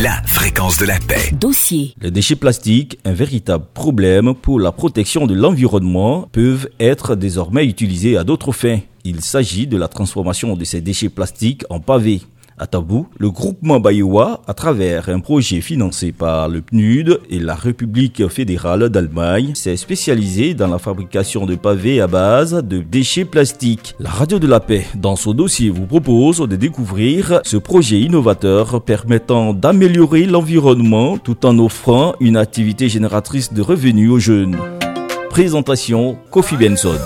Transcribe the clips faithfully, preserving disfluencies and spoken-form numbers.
la fréquence de la paix. Dossier. Les déchets plastiques, un véritable problème pour la protection de l'environnement, peuvent être désormais utilisés à d'autres fins. Il s'agit de la transformation de ces déchets plastiques en pavés. À Tabou, le groupement Bayewa, à travers un projet financé par le P N U D et la République fédérale d'Allemagne, s'est spécialisé dans la fabrication de pavés à base de déchets plastiques. La Radio de la Paix, dans son dossier, vous propose de découvrir ce projet innovateur permettant d'améliorer l'environnement tout en offrant une activité génératrice de revenus aux jeunes. Présentation, Kofi Benson.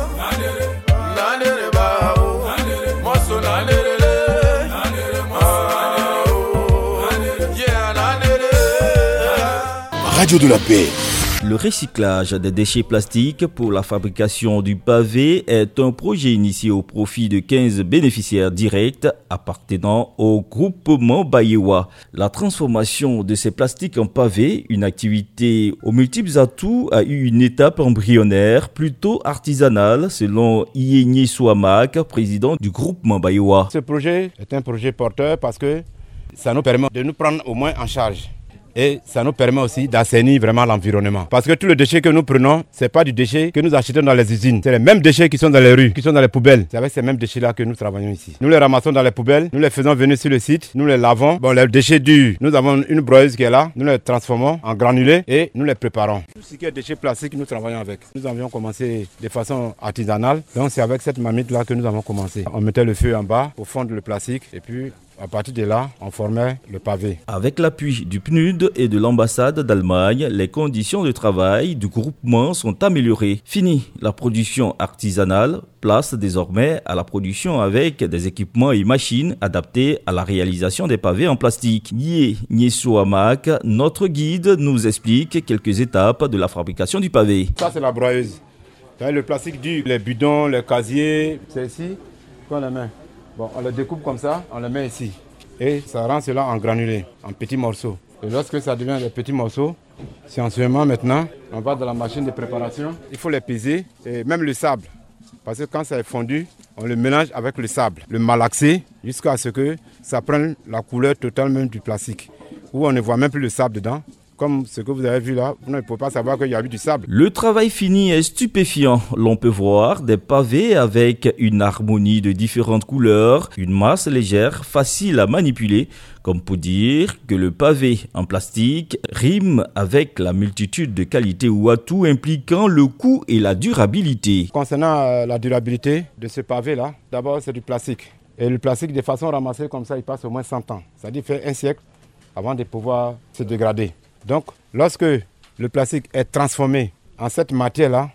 Radio de la Paix. Le recyclage des déchets plastiques pour la fabrication du pavé est un projet initié au profit de quinze bénéficiaires directs appartenant au groupement Bayewa. La transformation de ces plastiques en pavé, une activité aux multiples atouts, a eu une étape embryonnaire plutôt artisanale selon Ienye Souamak, président du groupement Bayewa. Ce projet est un projet porteur parce que ça nous permet de nous prendre au moins en charge. Et ça nous permet aussi d'assainir vraiment l'environnement. Parce que tous les déchets que nous prenons, ce n'est pas du déchet que nous achetons dans les usines. C'est les mêmes déchets qui sont dans les rues, qui sont dans les poubelles. C'est avec ces mêmes déchets-là que nous travaillons ici. Nous les ramassons dans les poubelles, nous les faisons venir sur le site, nous les lavons. Bon, les déchets durs, nous avons une broyeuse qui est là, nous les transformons en granulés et nous les préparons. Tout ce qui est déchets plastiques, nous travaillons avec. Nous avions commencé de façon artisanale. Donc c'est avec cette marmite-là que nous avons commencé. On mettait le feu en bas, au fond le plastique et puis à partir de là, on formait le pavé. Avec l'appui du P N U D et de l'ambassade d'Allemagne, les conditions de travail du groupement sont améliorées. Fini la production artisanale, place désormais à la production avec des équipements et machines adaptés à la réalisation des pavés en plastique. Ienye Souamak, notre guide, nous explique quelques étapes de la fabrication du pavé. Ça, c'est la broyeuse. Le plastique dur, les bidons, les casiers, c'est ici qu'on les met. Bon, on le découpe comme ça, on le met ici. Et ça rend cela en granulés, en petits morceaux. Et lorsque ça devient des petits morceaux, c'est en ce moment maintenant, on va dans la machine de préparation. Il faut les peser, et même le sable. Parce que quand ça est fondu, on le mélange avec le sable, le malaxer, jusqu'à ce que ça prenne la couleur totale même du plastique. Où on ne voit même plus le sable dedans. Comme ce que vous avez vu là, vous ne pouvez pas savoir qu'il y a eu du sable. Le travail fini est stupéfiant. L'on peut voir des pavés avec une harmonie de différentes couleurs, une masse légère, facile à manipuler, comme pour dire que le pavé en plastique rime avec la multitude de qualités ou atouts impliquant le coût et la durabilité. Concernant euh, la durabilité de ce pavé là, d'abord c'est du plastique. Et le plastique de façon ramassée comme ça, il passe au moins cent ans. C'est-à-dire fait un siècle avant de pouvoir se dégrader. Donc, lorsque le plastique est transformé en cette matière-là,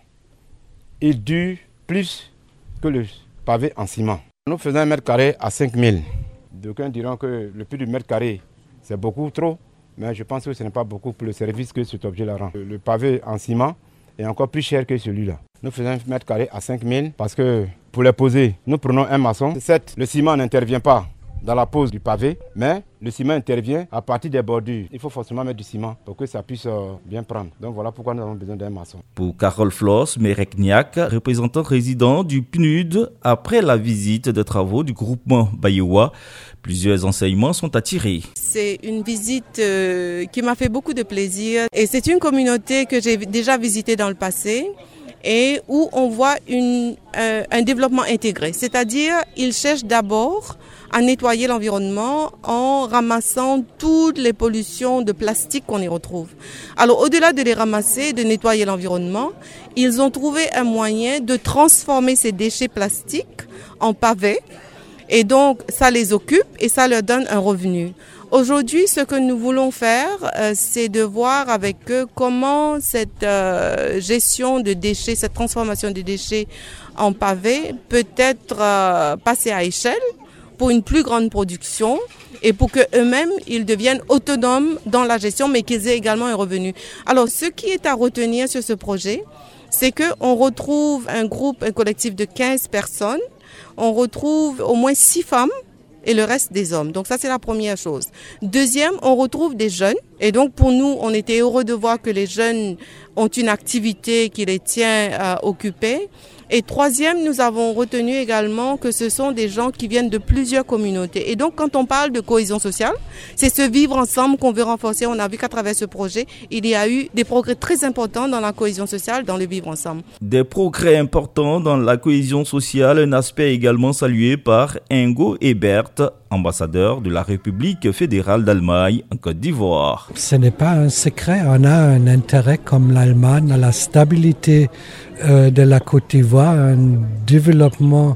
il dure plus que le pavé en ciment. Nous faisons un mètre carré à cinq mille. D'aucuns diront que le prix du mètre carré, c'est beaucoup trop, mais je pense que ce n'est pas beaucoup pour le service que cet objet-là rend. Le pavé en ciment est encore plus cher que celui-là. Nous faisons un mètre carré à cinq mille parce que pour les poser, nous prenons un maçon. Certes, le ciment n'intervient pas dans la pose du pavé, mais le ciment intervient à partir des bordures. Il faut forcément mettre du ciment pour que ça puisse euh, bien prendre. Donc voilà pourquoi nous avons besoin d'un maçon. Pour Carole Floss Merekniak, représentant résident du P N U D, après la visite de travaux du groupement Bayewa, plusieurs enseignements sont à tirer. C'est une visite euh, qui m'a fait beaucoup de plaisir et c'est une communauté que j'ai déjà visitée dans le passé et où on voit une, euh, un développement intégré. C'est-à-dire, ils cherchent d'abord à nettoyer l'environnement en ramassant toutes les pollutions de plastique qu'on y retrouve. Alors, au-delà de les ramasser, de nettoyer l'environnement, ils ont trouvé un moyen de transformer ces déchets plastiques en pavés. Et donc, ça les occupe et ça leur donne un revenu. Aujourd'hui, ce que nous voulons faire, euh, c'est de voir avec eux comment cette euh, gestion de déchets, cette transformation des déchets en pavés peut être euh, passée à échelle pour une plus grande production et pour qu'eux-mêmes, ils deviennent autonomes dans la gestion, mais qu'ils aient également un revenu. Alors, ce qui est à retenir sur ce projet, c'est qu'on retrouve un groupe, un collectif de quinze personnes, on retrouve au moins six femmes et le reste des hommes. Donc ça, c'est la première chose. Deuxième, on retrouve des jeunes. Et donc pour nous, on était heureux de voir que les jeunes ont une activité qui les tient euh, occupés. Et troisième, nous avons retenu également que ce sont des gens qui viennent de plusieurs communautés. Et donc, quand on parle de cohésion sociale, c'est ce vivre ensemble qu'on veut renforcer. On a vu qu'à travers ce projet, il y a eu des progrès très importants dans la cohésion sociale, dans le vivre ensemble. Des progrès importants dans la cohésion sociale, un aspect également salué par Ingo Ebert, ambassadeur de la République fédérale d'Allemagne en Côte d'Ivoire. Ce n'est pas un secret, on a un intérêt comme l'Allemagne à la stabilité euh, de la Côte d'Ivoire, un développement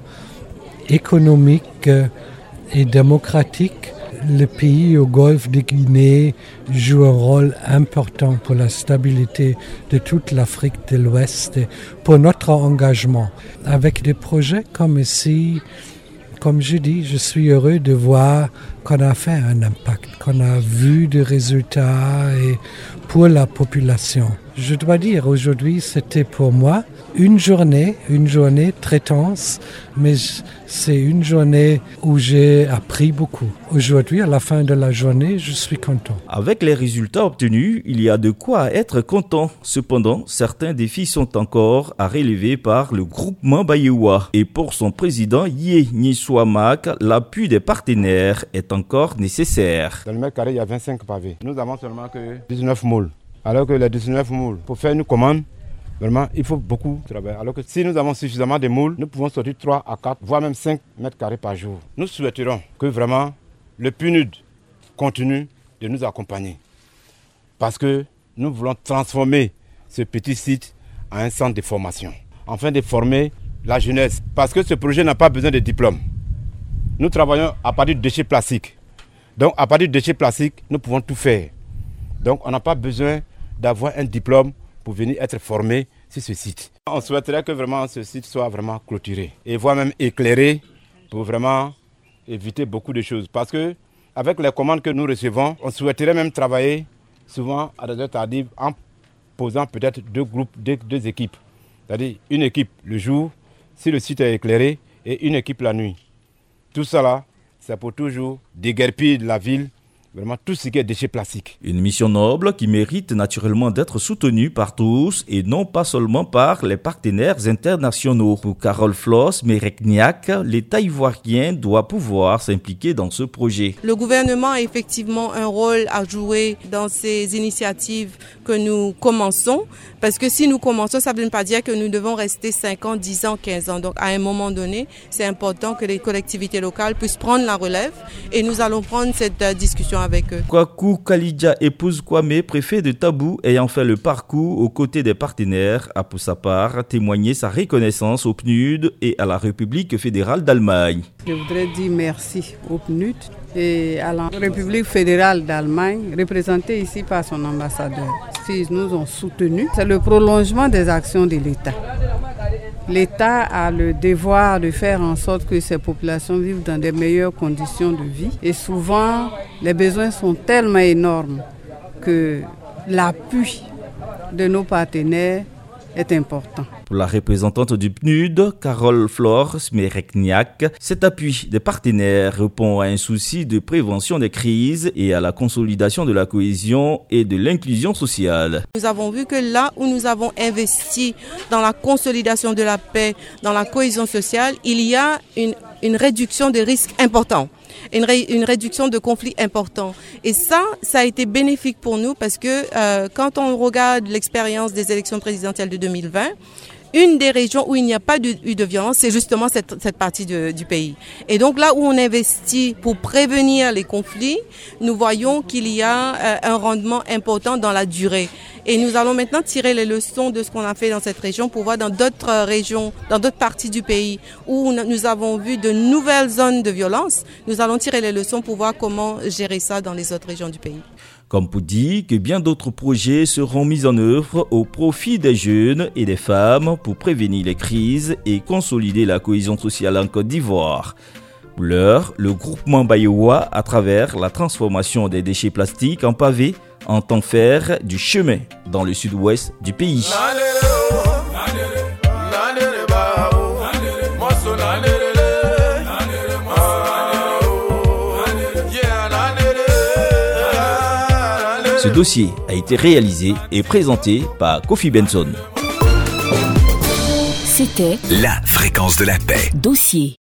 économique euh, et démocratique. Le pays au golfe de Guinée joue un rôle important pour la stabilité de toute l'Afrique de l'Ouest et pour notre engagement. Avec des projets comme ici, comme je dis, je suis heureux de voir qu'on a fait un impact, qu'on a vu des résultats et pour la population. Je dois dire, aujourd'hui, c'était pour moi une journée, une journée très tense, mais c'est une journée où j'ai appris beaucoup. Aujourd'hui, à la fin de la journée, je suis content. Avec les résultats obtenus, il y a de quoi être content. Cependant, certains défis sont encore à relever par le groupement Bayewa. Et pour son président, Yé Niswamak, l'appui des partenaires est encore nécessaire. Dans le mètre carré, il y a vingt-cinq pavés. Nous avons seulement que dix-neuf moules. Alors que les dix-neuf moules, pour faire une commande, vraiment, il faut beaucoup travailler. Alors que si nous avons suffisamment de moules, nous pouvons sortir trois à quatre, voire même cinq mètres carrés par jour. Nous souhaiterons que vraiment le P N U D continue de nous accompagner. Parce que nous voulons transformer ce petit site en un centre de formation, afin de former la jeunesse. Parce que ce projet n'a pas besoin de diplôme. Nous travaillons à partir de déchets plastiques. Donc à partir de déchets plastiques, nous pouvons tout faire. Donc on n'a pas besoin d'avoir un diplôme pour venir être formé sur ce site. On souhaiterait que vraiment ce site soit vraiment clôturé et voire même éclairé pour vraiment éviter beaucoup de choses. Parce que avec les commandes que nous recevons, on souhaiterait même travailler souvent à des heures tardives en posant peut-être deux groupes, deux, deux équipes. C'est-à-dire une équipe le jour, si le site est éclairé, et une équipe la nuit. Tout ça là, c'est pour toujours déguerpir de la ville vraiment tout ce qui est déchets plastiques. Une mission noble qui mérite naturellement d'être soutenue par tous et non pas seulement par les partenaires internationaux. Pour Carole Floss Mérecniak, l'État ivoirien doit pouvoir s'impliquer dans ce projet. Le gouvernement a effectivement un rôle à jouer dans ces initiatives que nous commençons, parce que si nous commençons, ça ne veut pas dire que nous devons rester cinq ans, dix ans, quinze ans. Donc à un moment donné, c'est important que les collectivités locales puissent prendre la relève et nous allons prendre cette euh, discussion avec eux. Kwaku Kalidja, épouse Kwame, préfet de Tabou, ayant fait le parcours aux côtés des partenaires, a pour sa part témoigné sa reconnaissance au P N U D et à la République fédérale d'Allemagne. Je voudrais dire merci au P N U D et à la République fédérale d'Allemagne, représentée ici par son ambassadeur. Ils nous ont soutenus. C'est le prolongement des actions de l'État. L'État a le devoir de faire en sorte que ces populations vivent dans des meilleures conditions de vie. Et souvent, les besoins sont tellement énormes que l'appui de nos partenaires est important. Pour la représentante du P N U D, Carole Floss Mérecniak, cet appui des partenaires répond à un souci de prévention des crises et à la consolidation de la cohésion et de l'inclusion sociale. Nous avons vu que là où nous avons investi dans la consolidation de la paix, dans la cohésion sociale, il y a une, une réduction de risques importants. Une, ré, une réduction de conflits importants. Et ça, ça a été bénéfique pour nous parce que euh, quand on regarde l'expérience des élections présidentielles de deux mille vingt, une des régions où il n'y a pas eu de, de violence, c'est justement cette, cette partie de, du pays. Et donc là où on investit pour prévenir les conflits, nous voyons qu'il y a euh, un rendement important dans la durée. Et nous allons maintenant tirer les leçons de ce qu'on a fait dans cette région pour voir dans d'autres régions, dans d'autres parties du pays où nous avons vu de nouvelles zones de violence. Nous allons tirer les leçons pour voir comment gérer ça dans les autres régions du pays. Comme pour dire que bien d'autres projets seront mis en œuvre au profit des jeunes et des femmes pour prévenir les crises et consolider la cohésion sociale en Côte d'Ivoire. Pour l'heure, le groupement Bayewa, à travers la transformation des déchets plastiques en pavés, entend faire du chemin dans le sud-ouest du pays. Ce dossier a été réalisé et présenté par Kofi Benson. C'était La fréquence de la paix. Dossier.